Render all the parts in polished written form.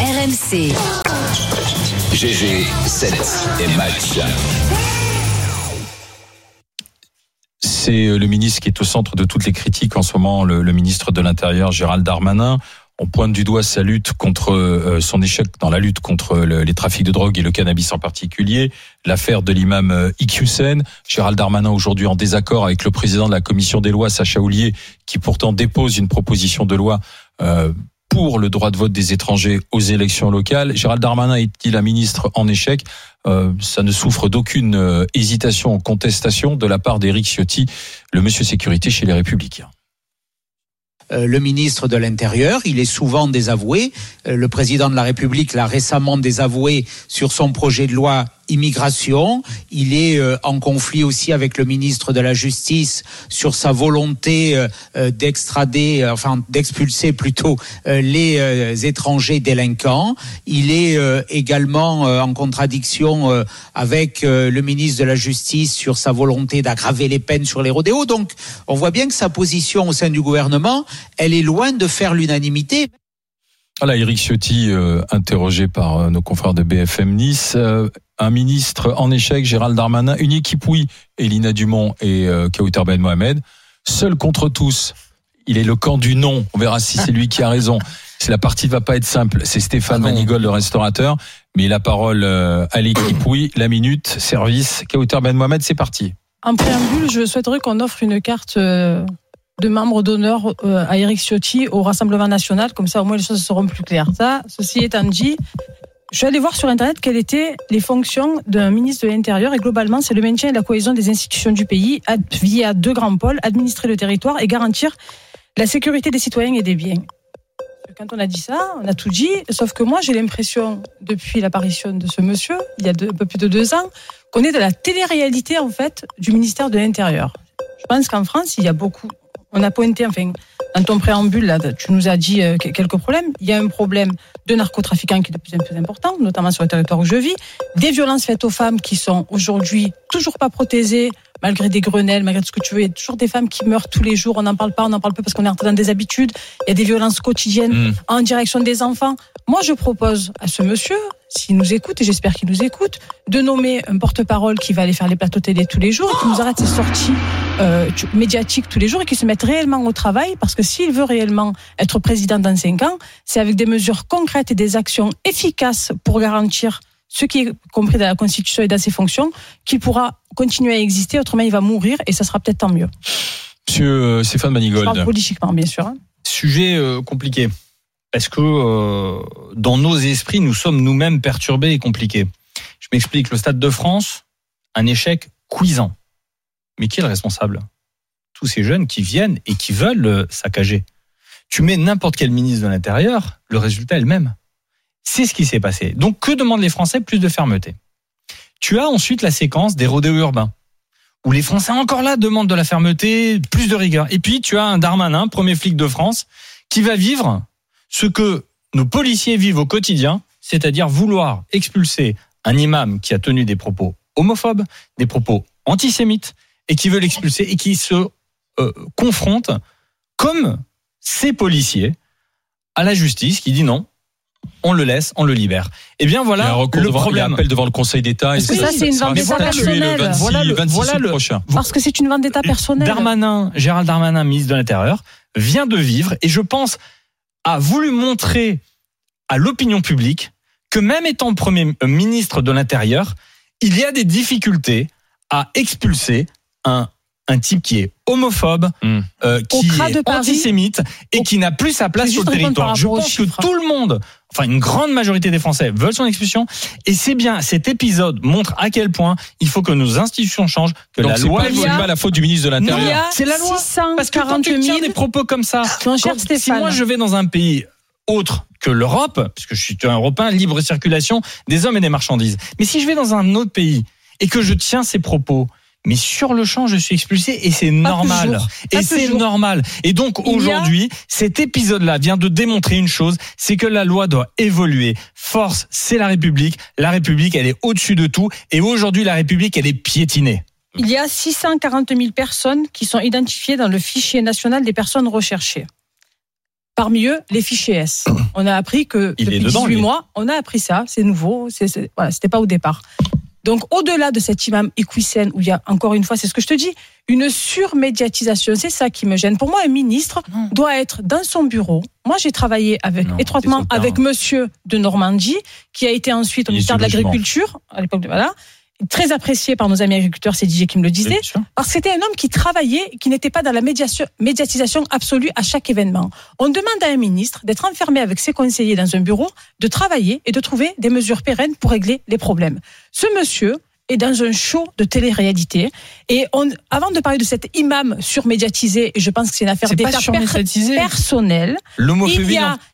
RMC. GG, 7 et match. C'est le ministre qui est au centre de toutes les critiques en ce moment, le ministre de l'Intérieur, Gérald Darmanin. On pointe du doigt sa lutte contre son échec dans la lutte contre les trafics de drogue et le cannabis en particulier, l'affaire de l'imam Iqiyoussen. Gérald Darmanin aujourd'hui en désaccord avec le président de la commission des lois, Sacha Houlié, qui pourtant dépose une proposition de loi pour le droit de vote des étrangers aux élections locales. Gérald Darmanin est-il un ministre en échec ? Ça ne souffre d'aucune hésitation ou contestation de la part d'Éric Ciotti, le monsieur sécurité chez les Républicains. Le ministre de l'Intérieur, il est souvent désavoué. Le président de la République l'a récemment désavoué sur son projet de loi immigration. Il est en conflit aussi avec le ministre de la Justice sur sa volonté d'expulser plutôt les étrangers délinquants. Il est également en contradiction avec le ministre de la Justice sur sa volonté d'aggraver les peines sur les rodéos. Donc, on voit bien que sa position au sein du gouvernement, elle est loin de faire l'unanimité. Voilà, Éric Ciotti, interrogé par nos confrères de BFM Nice. Un ministre en échec, Gérald Darmanin. Une équipe, oui, Elina Dumont et Kaouter Ben Mohamed. Seul contre tous. Il est le camp du non. On verra si c'est lui qui a raison. La partie ne va pas être simple. C'est Stéphane Manigold, le restaurateur. Mais la parole à l'équipe, oui. La minute, service. Kaouter Ben Mohamed, c'est parti. En préambule, je souhaiterais qu'on offre une carte de membre d'honneur à Éric Ciotti au Rassemblement National. Comme ça, au moins, les choses seront plus claires. Ceci étant dit, je suis allé voir sur Internet quelles étaient les fonctions d'un ministre de l'Intérieur. Et globalement, c'est le maintien et la cohésion des institutions du pays via 2 grands pôles, administrer le territoire et garantir la sécurité des citoyens et des biens. Quand on a dit ça, on a tout dit. Sauf que moi, j'ai l'impression, depuis l'apparition de ce monsieur, il y a un peu plus de 2 ans, qu'on est de la télé-réalité, en fait, du ministère de l'Intérieur. Je pense qu'en France, il y a beaucoup... On a pointé, dans ton préambule, là, tu nous as dit quelques problèmes. Il y a un problème de narcotrafiquants qui est de plus en plus important, notamment sur le territoire où je vis. Des violences faites aux femmes qui sont aujourd'hui toujours pas protégées, malgré des Grenelles, malgré tout ce que tu veux. Il y a toujours des femmes qui meurent tous les jours. On n'en parle pas, peu parce qu'on est rentré dans des habitudes. Il y a des violences quotidiennes en direction des enfants. Moi, je propose à ce monsieur, s'il nous écoute, et j'espère qu'il nous écoute, de nommer un porte-parole qui va aller faire les plateaux télé tous les jours et qui nous arrête ses sorties médiatiques tous les jours et qui se mette réellement au travail, parce que s'il veut réellement être président dans 5 ans, c'est avec des mesures concrètes et des actions efficaces pour garantir ce qui est compris dans la Constitution et dans ses fonctions, qu'il pourra continuer à exister, autrement il va mourir et ça sera peut-être tant mieux. Monsieur Stéphane Manigold. Je parle politiquement, bien sûr. Sujet compliqué. Parce que dans nos esprits, nous sommes nous-mêmes perturbés et compliqués. Je m'explique, le Stade de France, un échec cuisant. Mais qui est le responsable ? Tous ces jeunes qui viennent et qui veulent saccager. Tu mets n'importe quel ministre de l'Intérieur, le résultat est le même. C'est ce qui s'est passé. Donc, que demandent les Français ? Plus de fermeté. Tu as ensuite la séquence des rodéos urbains, où les Français encore là demandent de la fermeté, plus de rigueur. Et puis, tu as un Darmanin, premier flic de France, qui va vivre ce que nos policiers vivent au quotidien, c'est-à-dire vouloir expulser un imam qui a tenu des propos homophobes, des propos antisémites, et qui veut l'expulser et qui se confronte, comme ces policiers, à la justice qui dit non, on le laisse, on le libère. Eh bien voilà le problème. Il y a appel devant le Conseil d'État. Et ça, c'est une vendetta personnelle. Le 26 prochain. Parce que c'est une vendetta personnelle. Gérald Darmanin, ministre de l'Intérieur, vient de vivre, et je pense a voulu montrer à l'opinion publique que même étant premier ministre de l'Intérieur, il y a des difficultés à expulser un type qui est homophobe, qui est antisémite et qui n'a plus sa place sur le territoire. Je pense que tout le monde, une grande majorité des Français veulent son expulsion, et c'est bien, cet épisode montre à quel point il faut que nos institutions changent, que donc la loi évolue. C'est pas la faute du ministre de l'Intérieur. C'est la loi. Parce que quand tu tiens des propos comme ça, si moi je vais dans un pays autre que l'Europe, puisque je suis un Européen, libre circulation des hommes et des marchandises, mais si je vais dans un autre pays et que je tiens ces propos, mais sur le champ, je suis expulsé, et c'est normal. Normal. Et donc, aujourd'hui, cet épisode-là vient de démontrer une chose, c'est que la loi doit évoluer. Force, c'est la République. La République, elle est au-dessus de tout. Et aujourd'hui, la République, elle est piétinée. Il y a 640 000 personnes qui sont identifiées dans le fichier national des personnes recherchées. Parmi eux, les fichiers S. On a appris que depuis 18 mois, on a appris ça, c'est nouveau, voilà, c'était pas au départ. Donc, au-delà de cet imam Iqwisen, où il y a, encore une fois, c'est ce que je te dis, une surmédiatisation, c'est ça qui me gêne. Pour moi, un ministre doit être dans son bureau. Moi, j'ai travaillé étroitement avec monsieur de Normandie, qui a été ensuite au ministère de l'Agriculture, à l'époque de, voilà. Très apprécié par nos amis agriculteurs, c'est Didier qui me le disait, parce que c'était un homme qui travaillait, qui n'était pas dans la médiatisation absolue à chaque événement. On demande à un ministre d'être enfermé avec ses conseillers dans un bureau, de travailler et de trouver des mesures pérennes pour régler les problèmes. Ce monsieur est dans un show de télé-réalité. Et avant de parler de cet imam surmédiatisé, et je pense que c'est une affaire d'État personnelle, il y a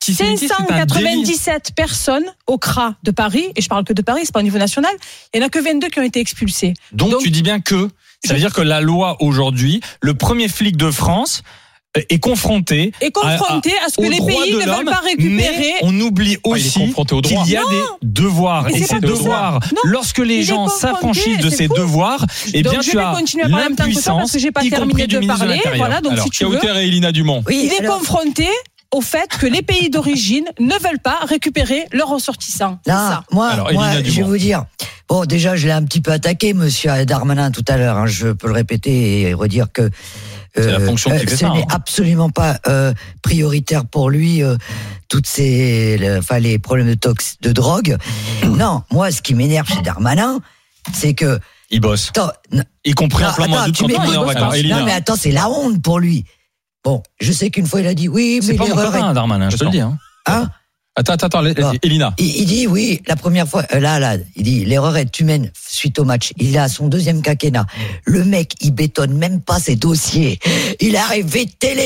597 personnes au CRA de Paris, et je parle que de Paris, c'est pas au niveau national, il n'y en a que 22 qui ont été expulsés. Donc tu dis bien que, ça veut dire que la loi aujourd'hui, le premier flic de France est confronté à ce que les pays ne veulent pas récupérer. Mais on oublie aussi qu'il y a des devoirs. Et ces devoirs, lorsque les gens s'affranchissent de ces devoirs, eh bien tu as l'impuissance, y compris du ministre de l'Intérieur. Voilà, donc si tu veux, et Elina Dumont. Il est confronté au fait que les pays d'origine ne veulent pas récupérer leurs ressortissants. Là, moi, je vais vous dire. Bon, déjà, je l'ai un petit peu attaqué, monsieur Darmanin, tout à l'heure. Je peux le répéter et redire que c'est la fonction qui fait ça. Ce n'est absolument pas prioritaire pour lui toutes les problèmes de drogue. Non, moi, ce qui m'énerve chez Darmanin, c'est que il bosse, y compris en plan mois d'août quand on est en vacances. Non, mais attends, c'est la honte pour lui. Bon, je sais qu'une fois il a dit oui, mais c'est pas mon copain, Darmanin, je te le dis. Hein? Attends, Elina. Il dit oui, la première fois, il dit l'erreur est humaine suite au match. Il a son deuxième quinquennat. Le mec, il bétonne même pas ses dossiers. Il arrive vite, télé,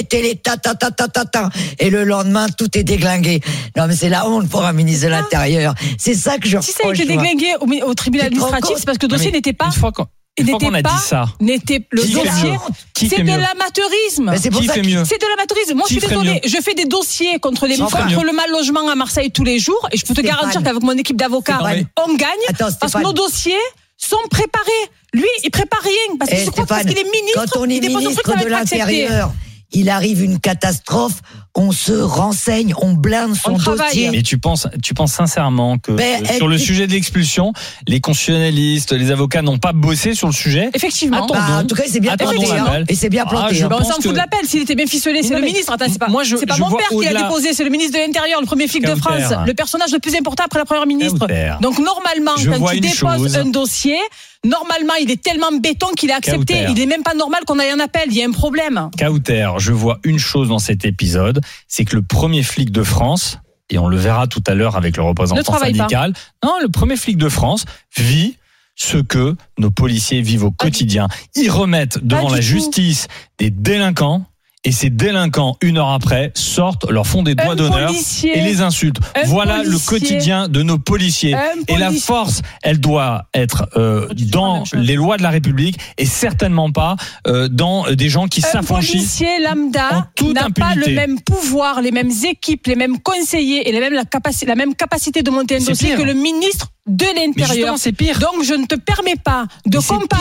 et le lendemain, tout est déglingué. Non, mais c'est la honte pour un ministre de l'Intérieur. C'est ça que je reproche. Si ça a été déglingué au tribunal administratif, c'est parce que le dossier n'était pas... Une fois qu'on a dit ça, le dossier, c'est de l'amateurisme. C'est de l'amateurisme. Moi, je suis désolée. Je fais des dossiers contre le mal logement à Marseille tous les jours, et je peux te garantir qu'avec mon équipe d'avocats, on gagne, parce que nos dossiers sont préparés. Lui, il prépare rien, parce qu'il est ministre. Quand on est ministre de l'Intérieur, il arrive une catastrophe, on se renseigne, on blinde son dossier. Mais tu penses sincèrement que sur le sujet de l'expulsion, les constitutionnalistes, les avocats n'ont pas bossé sur le sujet? Effectivement. En tout cas, c'est bien planté. Et c'est bien planté. On s'en fout de l'appel. S'il était bien ficelé, c'est le ministre. Attends, c'est pas mon père qui l'a déposé, c'est le ministre de l'Intérieur, le premier flic de France, le personnage le plus important après la première ministre. Donc normalement, quand tu déposes un dossier, normalement, il est tellement béton qu'il est accepté. Il n'est même pas normal qu'on aille en appel. Il y a un problème. Kauter, je vois une chose dans cet épisode, c'est que le premier flic de France, et on le verra tout à l'heure avec le représentant syndical, le premier flic de France vit ce que nos policiers vivent au quotidien. Ils remettent devant la justice des délinquants. Et ces délinquants, une heure après, sortent, leur font des doigts d'honneur et les insultent. Voilà le quotidien de nos policiers. Et la force, elle doit être dans les lois de la République et certainement pas dans des gens qui s'affranchissent. Un policier lambda n'a pas le même pouvoir, les mêmes équipes, les mêmes conseillers et la même capacité de monter un dossier que le ministre de l'Intérieur. C'est pire. Donc je ne te permets pas de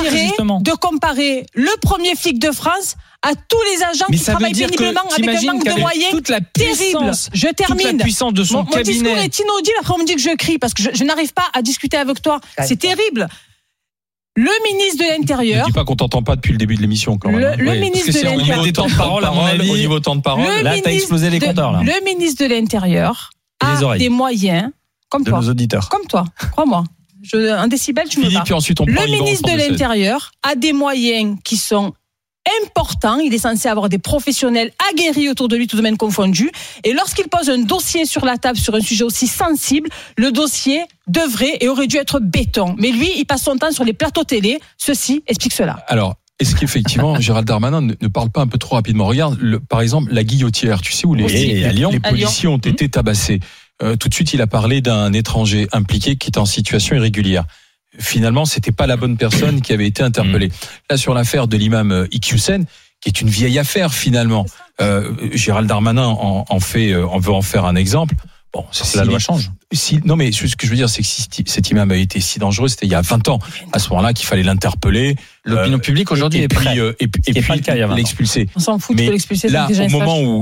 comparer le premier flic de France à tous les agents qui travaillent péniblement avec un manque de moyens terrible. Je termine. Toute la puissance de son cabinet. Mon discours est inaudible, après on me dit que je crie parce que je n'arrive pas à discuter avec toi. C'est terrible. Le ministre de l'Intérieur. Ne dis pas qu'on t'entend pas depuis le début de l'émission quand même. Le ministre de l'Intérieur. Au niveau des temps de parole, à mon avis. Au niveau temps de parole. Là, t'as explosé les compteurs, là. Le ministre de l'Intérieur a des moyens, comme toi. De nos auditeurs. Comme toi, crois-moi. Un décibel, tu me bats. Le ministre de l'Intérieur a des moyens qui sont important, il est censé avoir des professionnels aguerris autour de lui, tout domaine confondu, et lorsqu'il pose un dossier sur la table sur un sujet aussi sensible, le dossier devrait et aurait dû être béton. Mais lui, il passe son temps sur les plateaux télé, ceci explique cela. Alors, est-ce qu'effectivement, Gérald Darmanin ne parle pas un peu trop rapidement? Regarde, par exemple, la Guillotière, tu sais où les policiers ont été tabassés. Tout de suite, il a parlé d'un étranger impliqué qui est en situation irrégulière. Finalement, c'était pas la bonne personne qui avait été interpellée. Là, sur l'affaire de l'imam Iqwisen, qui est une vieille affaire finalement, Gérald Darmanin veut en faire un exemple. Bon, la loi change. Non, mais ce que je veux dire, c'est que si cet imam a été si dangereux, c'était il y a 20 ans. À ce moment-là, qu'il fallait l'interpeller. L'opinion publique aujourd'hui est prête. Et puis l'expulser. On s'en fout de l'expulser. Là, au moment où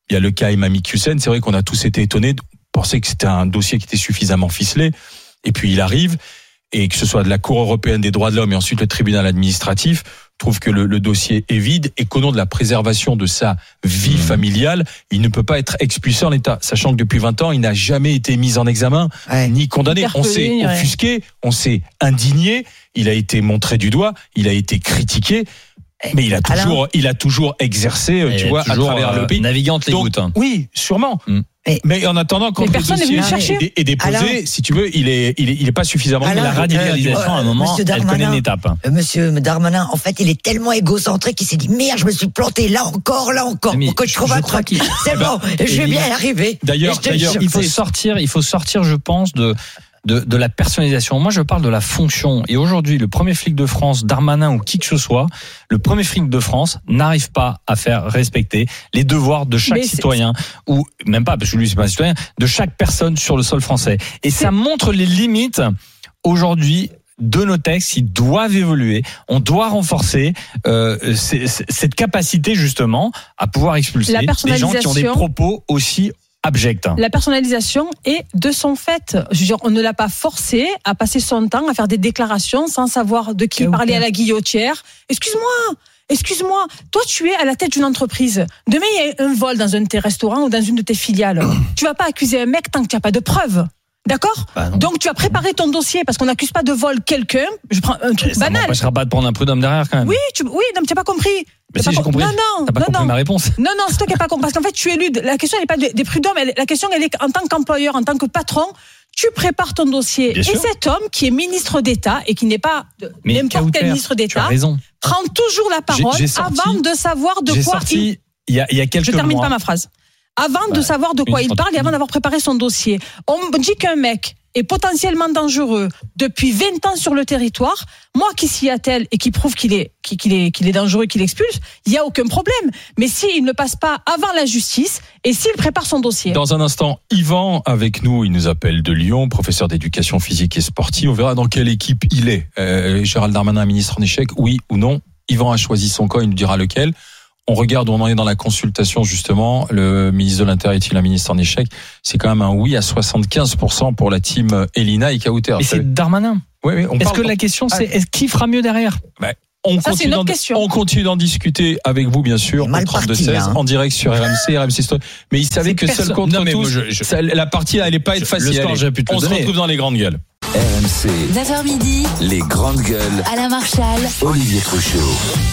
Il y a le cas Imam Iqiyoussen. C'est vrai qu'on a tous été étonnés, penser que c'était un dossier qui était suffisamment ficelé. Et puis il arrive, et que ce soit de la Cour européenne des droits de l'homme et ensuite le tribunal administratif, trouve que le dossier est vide et qu'au nom de la préservation de sa vie familiale, il ne peut pas être expulsé en l'état. Sachant que depuis 20 ans, il n'a jamais été mis en examen, ni condamné. On s'est offusqué, on s'est indigné, il a été montré du doigt, il a été critiqué. Mais il a toujours exercé, tu vois, à travers le pays. Naviguant les gouttes. Oui, sûrement. Mais en attendant, quand le dossier est déposé, si tu veux, il est pas suffisamment. La radicalisation, à un moment, elle connaît une étape. Monsieur Darmanin, en fait, il est tellement égocentrique qu'il s'est dit merde, je me suis planté là encore. Pour que je trouve un truc. C'est bon, je vais bien y arriver. D'ailleurs, il faut sortir, je pense, de la personnalisation. Moi, je parle de la fonction. Et aujourd'hui, le premier flic de France, Darmanin ou qui que ce soit, le premier flic de France n'arrive pas à faire respecter les devoirs de chaque citoyen, ou même pas, parce que lui, c'est pas un citoyen, de chaque personne sur le sol français. Et ça montre les limites, aujourd'hui, de nos textes, ils doivent évoluer. On doit renforcer cette capacité, justement, à pouvoir expulser les gens qui ont des propos aussi abject. La personnalisation est de son fait. Je veux dire, on ne l'a pas forcé à passer son temps à faire des déclarations sans savoir de qui parler à la guillotière. Excuse-moi, toi tu es à la tête d'une entreprise. Demain il y a un vol dans un de tes restaurants ou dans une de tes filiales. Tu vas pas accuser un mec tant que tu n'as pas de preuves. D'accord ? Donc tu as préparé ton dossier parce qu'on n'accuse pas de vol quelqu'un. Je prends un truc banal. Ça m'empêchera pas de prendre un prud'homme derrière quand même. Oui, non, mais tu n'as pas compris. Mais si j'ai compris. T'as pas compris ma réponse. Non, c'est toi qui n'as pas compris. Parce qu'en fait, tu es élu. La question elle n'est pas des prud'hommes. La question elle est en tant qu'employeur, en tant que patron. Tu prépares ton dossier. Bien et sûr. Cet homme qui est ministre d'État et qui n'est pas n'importe quel ministre d'État prend toujours la parole avant de savoir de quoi il. Il y a quelques mois. Je termine pas ma phrase. Avant de savoir de quoi il parle et avant d'avoir préparé son dossier. On dit qu'un mec est potentiellement dangereux depuis 20 ans sur le territoire. Moi qui s'y attelle et qui prouve qu'il est dangereux et qu'il expulse, il n'y a aucun problème. Mais s'il ne passe pas avant la justice et s'il prépare son dossier. Dans un instant, Yvan avec nous, il nous appelle de Lyon, professeur d'éducation physique et sportive. On verra dans quelle équipe il est. Gérald Darmanin, ministre en échec, oui ou non. Yvan a choisi son camp, il nous dira lequel. On regarde où on en est dans la consultation, justement. Le ministre de l'Intérieur est-il un ministre en échec ? C'est quand même un oui à 75% pour la team Elina et Kauter. Mais c'est Darmanin. Oui, Est-ce que la question, c'est qui fera mieux derrière ? On continue d'en discuter avec vous, bien sûr, au 32-16, en direct sur RMC Story. Mais il savait que seul contre tous, la partie n'allait pas être facile. On se retrouve dans les grandes gueules. RMC. 9h midi. Les grandes gueules. Alain Marchal. Olivier Truchot.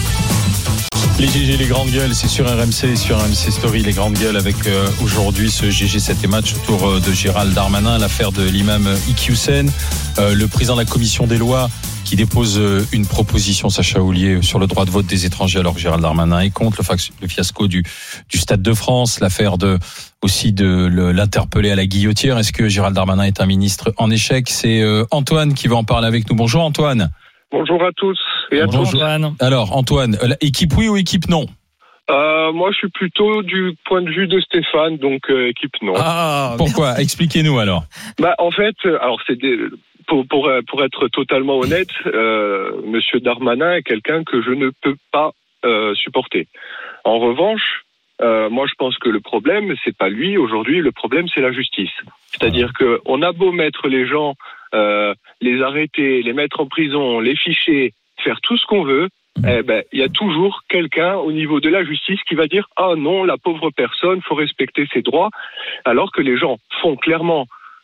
Les GG, les grandes gueules, c'est sur RMC, sur RMC Story, les grandes gueules avec aujourd'hui ce GG 7 et match autour de Gérald Darmanin, l'affaire de l'imam Iqiyoussen, le président de la commission des lois qui dépose une proposition, Sacha Houlié, sur le droit de vote des étrangers alors que Gérald Darmanin est contre, le fiasco du Stade de France, l'affaire aussi de l'interpeller à la guillotière. Est-ce que Gérald Darmanin est un ministre en échec ? C'est Antoine qui va en parler avec nous. Bonjour Antoine. Bonjour à tous et à tous. Alors Antoine, équipe oui ou équipe non ? Moi je suis plutôt du point de vue de Stéphane, donc équipe non. Ah, pourquoi ? Merci. Expliquez-nous alors. En fait, alors pour être totalement honnête, Monsieur Darmanin est quelqu'un que je ne peux pas supporter. En revanche, moi je pense que le problème c'est pas lui aujourd'hui, le problème c'est la justice. C'est-à-dire que on a beau mettre les gens, les arrêter, les mettre en prison, les ficher, faire tout ce qu'on veut, il y a toujours quelqu'un au niveau de la justice qui va dire ah non, la pauvre personne, faut respecter ses droits, alors que les gens font clairement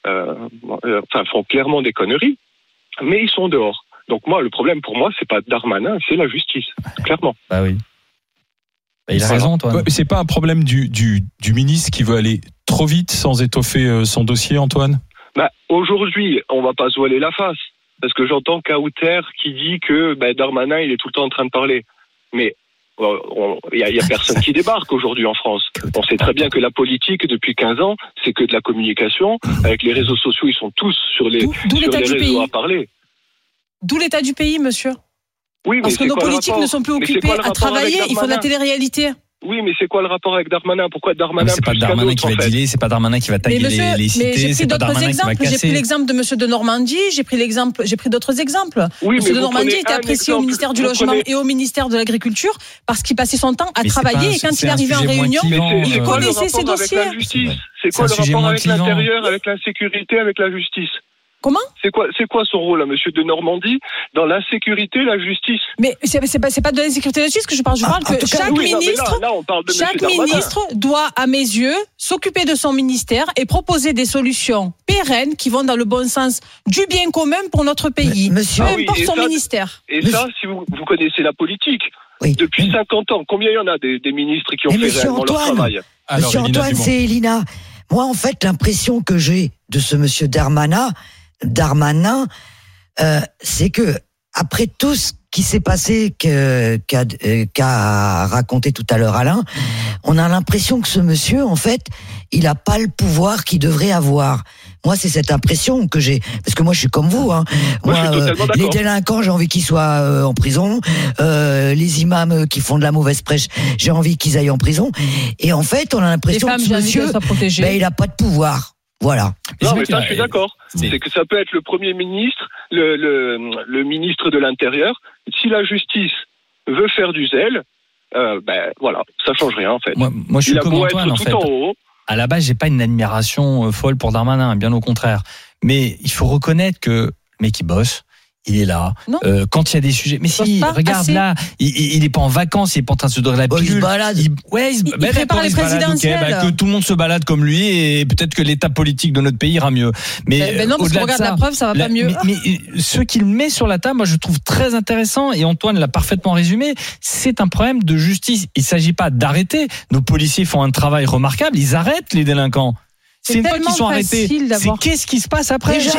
des conneries, mais ils sont dehors. Donc moi, le problème pour moi, c'est pas Darmanin, c'est la justice, clairement. Bah oui. Il a raison, toi. C'est pas un problème du ministre qui veut aller trop vite sans étoffer son dossier, Antoine ? Aujourd'hui, on va pas se voiler la face, parce que j'entends Kauter qui dit que Darmanin, il est tout le temps en train de parler. Mais il y a personne qui débarque aujourd'hui en France. On sait très bien que la politique, depuis 15 ans, c'est que de la communication. Avec les réseaux sociaux, ils sont tous sur les réseaux à parler. D'où l'état du pays, monsieur. Oui, parce que nos politiques ne sont plus occupés à travailler, il faut de la télé-réalité. Oui, mais c'est quoi le rapport avec Darmanin? Pourquoi Darmanin? C'est pas Darmanin qui va dealer, c'est pas Darmanin qui va taguer les cités, c'est pas Darmanin qui va casser. J'ai pris l'exemple de Monsieur de Normandie, j'ai pris d'autres exemples. Oui, Monsieur de Normandie était apprécié au ministère du Logement et au ministère de l'Agriculture parce qu'il passait son temps à travailler et quand il arrivait en réunion, il connaissait ses dossiers. C'est quoi le rapport avec l'intérieur, avec la sécurité, avec la justice? Comment? C'est quoi son rôle, Monsieur de Normandie, dans l'insécurité, la justice? Mais c'est pas de l'insécurité et la justice que je parle. Je parle que chaque ministre doit, à mes yeux, s'occuper de son ministère et proposer des solutions pérennes qui vont dans le bon sens du bien commun pour notre pays. Peu importe son ministère. Et ça, si vous connaissez la politique, depuis 50 ans, combien il y en a des ministres qui ont fait réellement leur travail? Monsieur Antoine, c'est Elina. Moi, en fait, l'impression que j'ai de ce monsieur Darmanin, c'est que après tout ce qui s'est passé qu'a raconté tout à l'heure Alain, on a l'impression que ce monsieur, en fait, il a pas le pouvoir qu'il devrait avoir. Moi, c'est cette impression que j'ai, parce que moi, je suis comme vous. Moi, les délinquants, j'ai envie qu'ils soient en prison. Les imams qui font de la mauvaise prêche, j'ai envie qu'ils aillent en prison. Et en fait, on a l'impression que ce monsieur, il a pas de pouvoir. Voilà. Non, mais ça, je suis d'accord. C'est que ça peut être le Premier ministre, le ministre de l'Intérieur. Si la justice veut faire du zèle, voilà, ça change rien, en fait. Moi, je suis comme Antoine, en fait. Tout en haut. À la base, j'ai pas une admiration folle pour Darmanin, bien au contraire. Mais il faut reconnaître que le mec, il bosse. Il est là. Quand il y a des sujets. Mais si, regarde là, il est pas en vacances, il est pas en train de se donner la pilule. Il se balade. Il prépare les présidentielles. Que tout le monde se balade comme lui et peut-être que l'état politique de notre pays ira mieux. Mais non, parce qu'on regarde la preuve, ça va pas mieux. Mais ce qu'il met sur la table, moi, je trouve très intéressant et Antoine l'a parfaitement résumé. C'est un problème de justice. Il s'agit pas d'arrêter. Nos policiers font un travail remarquable. Ils arrêtent les délinquants. C'est une fois qu'ils sont arrêtés. C'est qu'est-ce qui se passe après? C'est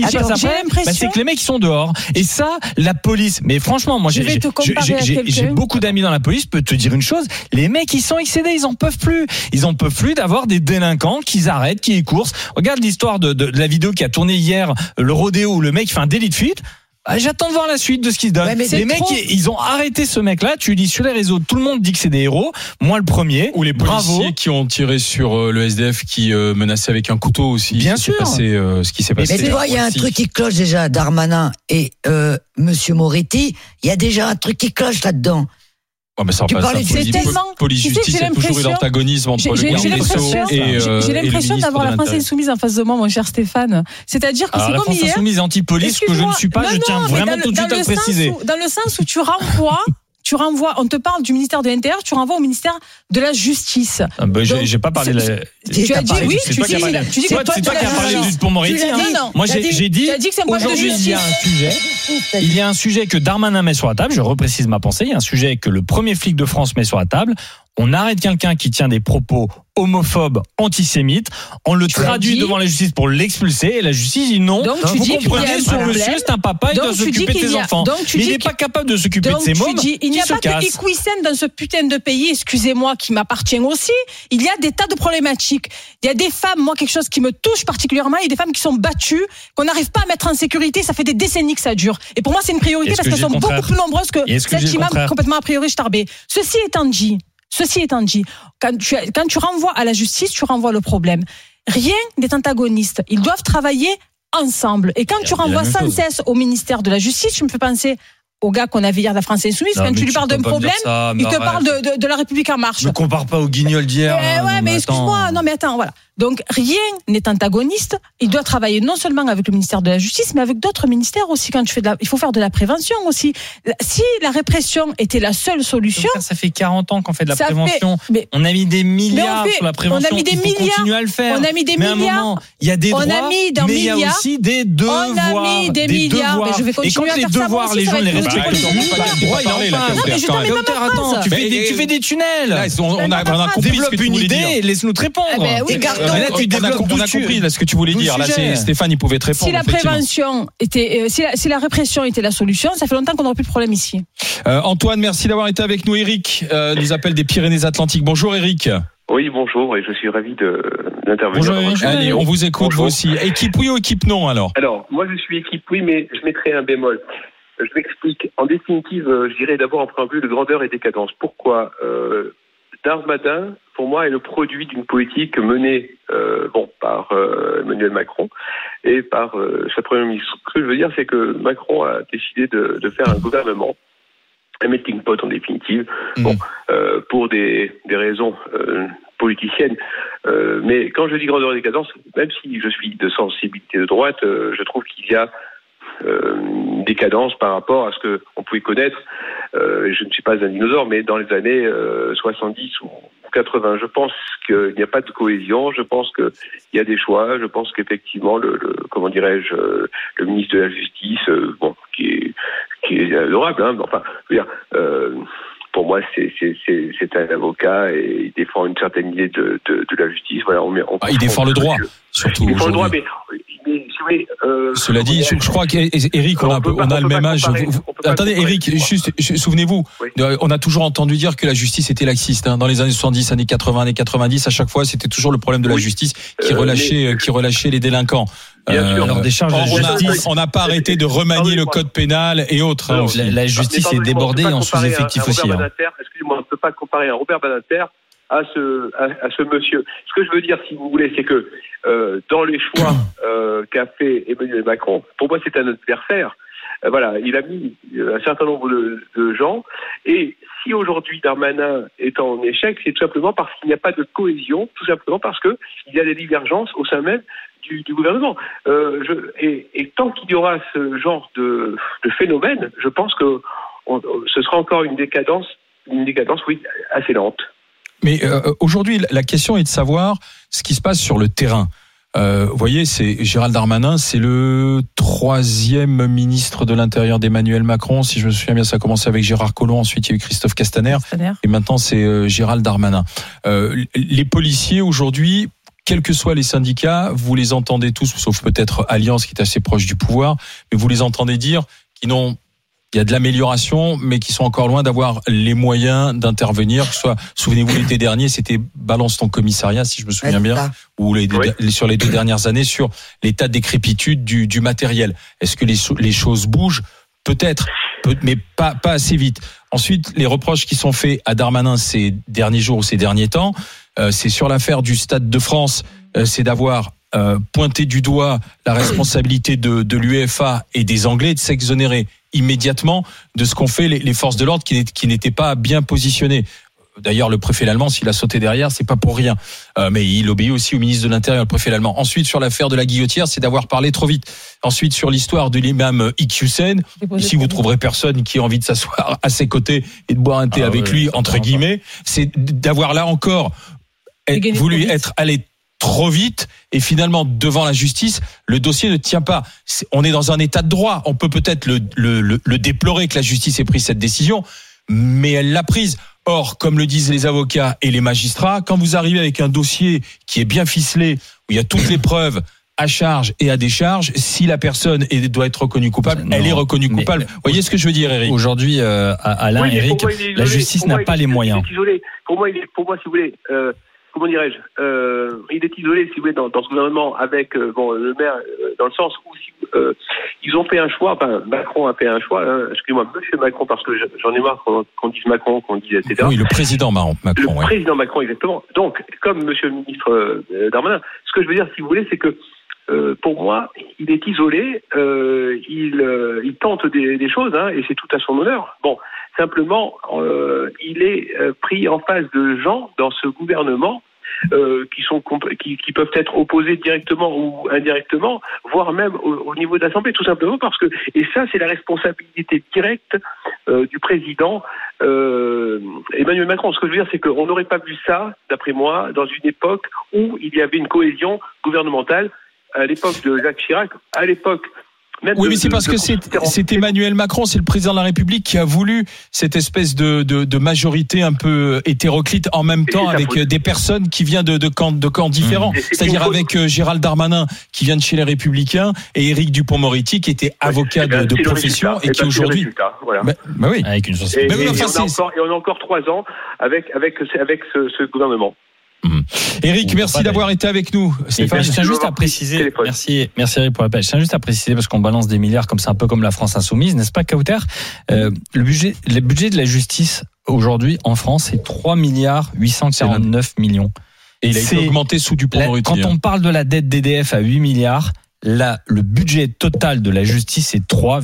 que les mecs ils sont dehors. Et ça, la police. Mais franchement, moi j'ai beaucoup d'amis dans la police. Peux te dire une chose. Les mecs ils sont excédés. Ils en peuvent plus. Ils en peuvent plus d'avoir des délinquants qu'ils arrêtent, qui les coursent. Regarde l'histoire de la vidéo qui a tourné hier, le rodéo où le mec fait un délit de fuite. J'attends de voir la suite de ce qui se donne. Les mecs, ils ont arrêté ce mec-là. Tu dis sur les réseaux, tout le monde dit que c'est des héros. Moi, le premier. Ou les policiers qui ont tiré sur le SDF qui menaçait avec un couteau aussi. Bien sûr. Ce qui s'est passé. Mais tu vois, il y a un truc qui cloche déjà. Darmanin et Monsieur Moretti, il y a déjà un truc qui cloche là-dedans. Oh, mais ça police-justice, c'est toujours l'antagonisme entre le garde des Sceaux et j'ai l'impression d'avoir la France insoumise en face de moi, mon cher Stéphane. C'est-à-dire que c'est comme hier. La France insoumise est anti-police, que je ne suis pas, je tiens vraiment tout de suite à le préciser. Dans le sens où tu renvoies, on te parle du ministère de l'Intérieur, tu renvoies au ministère de la Justice. J'ai pas parlé de tu as dit oui, c'est toi qui as parlé du pont Moretti. Moi j'ai dit aujourd'hui il y a un sujet que Darmanin met sur la table, je reprécise ma pensée, il y a un sujet que le premier flic de France met sur la table. On arrête quelqu'un qui tient des propos homophobes, antisémites, on le traduit devant la justice pour l'expulser et la justice dit non. Donc tu dis qu'il y a un problème. Monsieur, c'est un papa, il doit s'occuper de ses enfants. Mais il n'est pas capable de s'occuper de ses mômes. Il n'y a pas que Iqwisen dans ce putain de pays, excusez-moi, qui m'appartient aussi. Il y a des tas de problématiques. Il y a des femmes, moi, quelque chose qui me touche particulièrement, il y a des femmes qui sont battues, qu'on n'arrive pas à mettre en sécurité, ça fait des décennies que ça dure. Et pour moi, c'est une priorité parce qu'elles sont beaucoup plus nombreuses que celles qui m'ont complètement a priori starbé. Ceci étant dit, quand tu renvoies à la justice, tu renvoies le problème. Rien n'est antagoniste. Ils doivent travailler ensemble. Et quand tu renvoies sans cesse au ministère de la Justice, je me fais penser au gars qu'on avait hier de la France Insoumise, quand tu lui parles d'un problème, il te parle de la République en marche. Ne compare pas au Guignol d'hier. Mais excuse-moi, non mais attends, voilà. Donc rien n'est antagoniste. Il doit travailler non seulement avec le ministère de la Justice, mais avec d'autres ministères aussi. Quand tu fais il faut faire de la prévention aussi. Si la répression était la seule solution, ça fait 40 ans qu'on fait de la prévention. On a mis des milliards sur la prévention. On a mis des milliards. Continuer à le faire. On a mis des milliards. Mais à un moment, il y a des droits, mais il y a aussi des devoirs. On a mis des milliards. Mais je vais continuer à faire ça. Et quand les devoirs, les gens les respectent. Tu fais des tunnels. On a compris. Développe une idée, laisse-nous te répondre. On a compris là, ce que tu voulais dire. Là, Stéphane, il pouvait te répondre. Si la prévention était, si la répression était la solution, ça fait longtemps qu'on n'aurait plus de problème ici. Antoine, merci d'avoir été avec nous. Eric nous appelle des Pyrénées-Atlantiques. Bonjour Eric. Oui, bonjour, et je suis ravi d'intervenir. Bonjour, allez, on vous écoute, vous aussi. Équipe oui ou équipe non, alors? Alors, moi je suis équipe oui, mais je mettrai un bémol. Je m'explique. En définitive, je dirais d'abord en préambule de grandeur et décadence. Pourquoi Darmanin, pour moi, est le produit d'une politique menée par Emmanuel Macron et par sa première ministre. Ce que je veux dire, c'est que Macron a décidé de faire un gouvernement, un melting pot en définitive, pour des raisons politiciennes. Mais quand je dis grandeur et décadence, même si je suis de sensibilité de droite, je trouve qu'il y a une décadence par rapport à ce que on pouvait connaître. Je ne suis pas un dinosaure, mais dans les années 70 ou 80, je pense qu'il n'y a pas de cohésion. Je pense qu'il y a des choix. Je pense qu'effectivement, le ministre de la Justice, qui est adorable, hein, enfin, je veux dire, pour moi, c'est un avocat et il défend une certaine idée de la justice. Voilà, il défend le droit, surtout. Il défend le droit, mais cela dit, je crois qu'Éric, on a le même âge. Attendez, Éric, juste, souvenez-vous, on a toujours entendu dire que la justice était laxiste, hein, dans les années 70, années 80, années 90. À chaque fois, c'était toujours le problème de la justice qui relâchait les délinquants. Alors des charges de justice, on n'a pas arrêté de remanier le code pénal et autres. Alors, la justice est débordée en sous-effectif aussi. Excusez-moi, on ne peut pas comparer un Robert Badinter à ce monsieur. Ce que je veux dire, si vous voulez, c'est que dans les choix qu'a fait Emmanuel Macron, pour moi, c'est un adversaire. Voilà, il a mis un certain nombre de gens. Et si aujourd'hui Darmanin est en échec, c'est tout simplement parce qu'il n'y a pas de cohésion, tout simplement parce que il y a des divergences au sein même du gouvernement. Et tant qu'il y aura ce genre de phénomène, je pense que ce sera encore une décadence, oui, assez lente. Mais aujourd'hui, la question est de savoir ce qui se passe sur le terrain. Vous voyez, c'est Gérald Darmanin, c'est le 3e ministre de l'Intérieur d'Emmanuel Macron. Si je me souviens bien, ça a commencé avec Gérard Collomb, ensuite il y a eu Christophe Castaner. Et maintenant c'est Gérald Darmanin. Les policiers aujourd'hui, quels que soient les syndicats, vous les entendez tous, sauf peut-être Alliance qui est assez proche du pouvoir, mais vous les entendez dire qu'il y a de l'amélioration, mais qui sont encore loin d'avoir les moyens d'intervenir. Souvenez-vous, l'été dernier, c'était Balance ton commissariat, si je me souviens bien, ou sur les 2 dernières années, sur l'état de décrépitude du matériel. Est-ce que les choses bougent ? Peut-être, mais pas assez vite. Ensuite, les reproches qui sont faits à Darmanin ces derniers jours ou ces derniers temps, c'est sur l'affaire du Stade de France, c'est d'avoir pointé du doigt la responsabilité de l'UEFA et des Anglais, de s'exonérer immédiatement de ce qu'ont fait les forces de l'ordre qui n'étaient pas bien positionnées. D'ailleurs, le préfet l'allemand, s'il a sauté derrière, c'est pas pour rien. Mais il obéit aussi au ministre de l'Intérieur, le préfet l'allemand. Ensuite, sur l'affaire de la guillotière, c'est d'avoir parlé trop vite. Ensuite, sur l'histoire de l'imam Iqiyoussen, ici vous trouverez personne qui a envie de s'asseoir à ses côtés et de boire un thé avec lui, entre guillemets. C'est d'avoir là encore voulu aller trop vite et finalement devant la justice, le dossier ne tient pas. On est dans un état de droit. On peut peut-être le déplorer que la justice ait pris cette décision, mais elle l'a prise. Or, comme le disent les avocats et les magistrats, quand vous arrivez avec un dossier qui est bien ficelé, où il y a toutes les preuves à charge et à décharge, si la personne doit être reconnue coupable, elle est reconnue coupable. Vous voyez ce que je veux dire, Eric ? Aujourd'hui, Alain, Eric, la justice n'a pas les moyens. Pour moi, si vous voulez, comment dirais-je, il est isolé, si vous voulez, dans ce gouvernement avec le maire, dans le sens où ils ont fait un choix, Macron a fait un choix, excusez-moi, monsieur Macron, parce que j'en ai marre qu'on dise Macron, qu'on dise etc. Oui, le président Macron. Le président Macron, exactement. Donc, comme monsieur le ministre Darmanin, ce que je veux dire, si vous voulez, c'est que pour moi, il est isolé, il tente des choses, et c'est tout à son honneur. Bon, simplement, il est pris en face de gens dans ce gouvernement qui peuvent être opposés directement ou indirectement, voire même au niveau de l'Assemblée, tout simplement parce que, et ça c'est la responsabilité directe du président Emmanuel Macron. Ce que je veux dire, c'est qu'on n'aurait pas vu ça, d'après moi, dans une époque où il y avait une cohésion gouvernementale, à l'époque de Jacques Chirac, à l'époque Oui, mais c'est parce que c'est Emmanuel Macron, c'est le président de la République qui a voulu cette espèce de majorité un peu hétéroclite en même temps avec des personnes qui viennent de camps différents. C'est-à-dire avec Gérald Darmanin qui vient de chez les Républicains et Éric Dupond-Moretti qui était avocat de profession et qui aujourd'hui. Voilà. Bah oui. Avec une et on a encore 3 ans avec ce gouvernement. Eric, merci d'avoir été avec nous. Stéphane, je tiens juste à préciser, Téléphone. merci Eric pour l'appel. Je tiens juste à préciser parce qu'on balance des milliards comme c'est un peu comme la France insoumise, n'est-ce pas, Kauter? Le budget de la justice aujourd'hui en France, c'est 3 milliards 849 millions. Et il a été augmenté sous Dupond-Moretti. Quand on parle de la dette d'EDF à 8 milliards, là, le budget total de la justice, c'est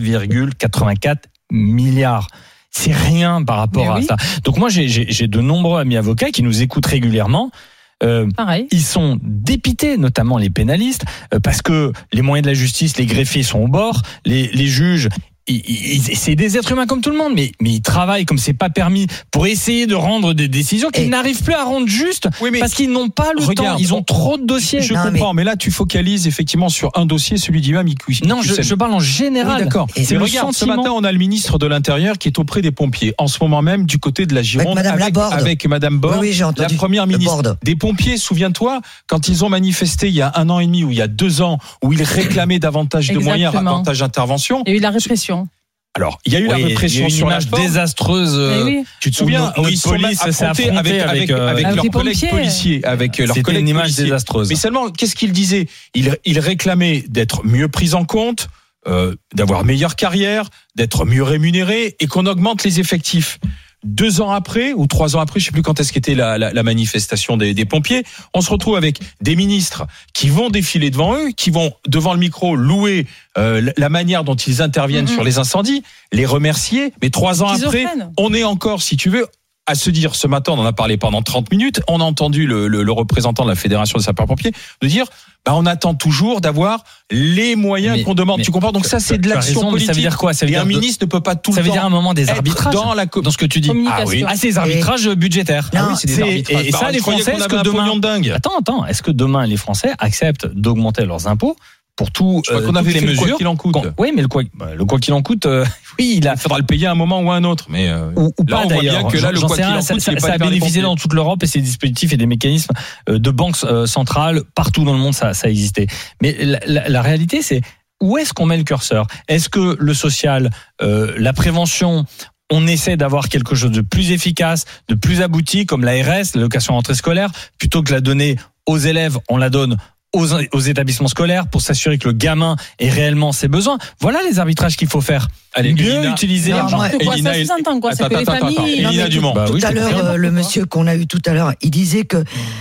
3,84 milliards. C'est rien par rapport à ça. Donc moi, j'ai de nombreux amis avocats qui nous écoutent régulièrement. Pareil. Ils sont dépités, notamment les pénalistes, parce que les moyens de la justice, les greffiers sont au bord, les juges. C'est des êtres humains comme tout le monde, mais ils travaillent comme c'est pas permis pour essayer de rendre des décisions qu'ils n'arrivent plus à rendre justes parce qu'ils n'ont pas le temps. Ils ont trop de dossiers. Je comprends, mais là tu focalises effectivement sur un dossier, celui d'Imam Iqiyoussen. Non, je parle en général. Oui, d'accord. Et mais regarde, ce matin on a le ministre de l'Intérieur qui est auprès des pompiers, en ce moment même du côté de la Gironde, avec Madame Borne, oui, j'ai entendu, la première ministre. Des pompiers, souviens-toi, quand ils ont manifesté il y a 1 an et demi ou il y a 2 ans, où ils réclamaient davantage de moyens, davantage d'intervention. Il y a eu la répression. Alors, il y a eu la répression sur l'image désastreuse. Tu te souviens où ils sont affrontés avec leurs collègues policiers, avec leurs collègues une image policiers. désastreuse. Mais seulement, qu'est-ce qu'ils disaient ? Ils réclamaient d'être mieux pris en compte, d'avoir meilleure carrière, d'être mieux rémunérés et qu'on augmente les effectifs. 2 ans après ou 3 ans après, je sais plus quand est-ce qu'était la manifestation des pompiers, on se retrouve avec des ministres qui vont défiler devant eux, qui vont devant le micro louer la manière dont ils interviennent sur les incendies, les remercier, mais 3 ans après, on est encore, si tu veux, à se dire, ce matin, on en a parlé pendant 30 minutes, on a entendu le représentant de la Fédération des sapeurs-pompiers de dire, on attend toujours d'avoir les moyens qu'on demande. Tu comprends? Donc ça, c'est de l'action politique. Ça veut dire quoi? Et un ministre ne peut pas tout le temps. Ça veut dire un moment des arbitrages dans ce que tu dis. C'est des arbitrages budgétaires. Ah oui, c'est des arbitrages. Et ça, les Français, est-ce que demain, attends, est-ce que demain les Français acceptent d'augmenter leurs impôts pour tout, qu'on avait fait le quoi qu'il en coûte. Oui, mais le quoi qu'il en coûte, oui, il faudra le payer à un moment ou à un autre. Mais ou là, pas, on voit bien que là, le quoi qu'il en coûte, ça a bénéficié dans toute l'Europe et ces dispositifs et des mécanismes de banques centrales partout dans le monde, ça a existé. Mais la réalité, c'est où est-ce qu'on met le curseur? Est-ce que le social, la prévention, on essaie d'avoir quelque chose de plus efficace, de plus abouti, comme l'ARS, l'allocation rentrée scolaire, plutôt que la donner aux élèves, on la donne aux établissements scolaires pour s'assurer que le gamin ait réellement ses besoins. Voilà les arbitrages qu'il faut faire. Allez, mieux utiliser l'argent. Ça sous-entend quoi? C'est que les familles. Elina Dumont. Tout à l'heure, le monsieur qu'on a eu tout à l'heure, il disait que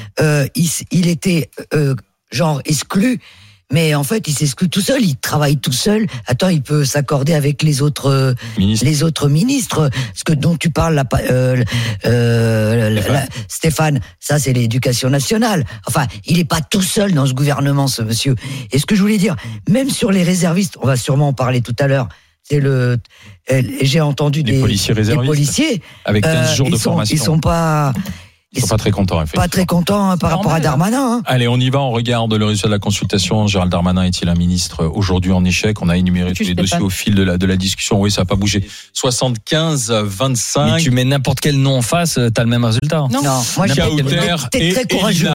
il était genre exclu. Mais en fait, il s'exclue tout seul, il travaille tout seul. Attends, il peut s'accorder avec les autres ministres. Ce que dont tu parles, Stéphane, ça c'est l'éducation nationale. Enfin, il est pas tout seul dans ce gouvernement, ce monsieur. Et ce que je voulais dire, même sur les réservistes, on va sûrement en parler tout à l'heure. J'ai entendu des policiers réservistes, des policiers avec 15 jours de formation. Ils sont pas très contents, effectivement. Pas très contents par rapport à Darmanin. Allez, on y va, on regarde le résultat de la consultation. Gérald Darmanin est-il un ministre aujourd'hui en échec? On a énuméré tous les dossiers au fil de la discussion. Oui, ça n'a pas bougé. 75-25. Mais tu mets n'importe quel nom en face, t'as le même résultat. Non, moi Kauter t'es très courageux.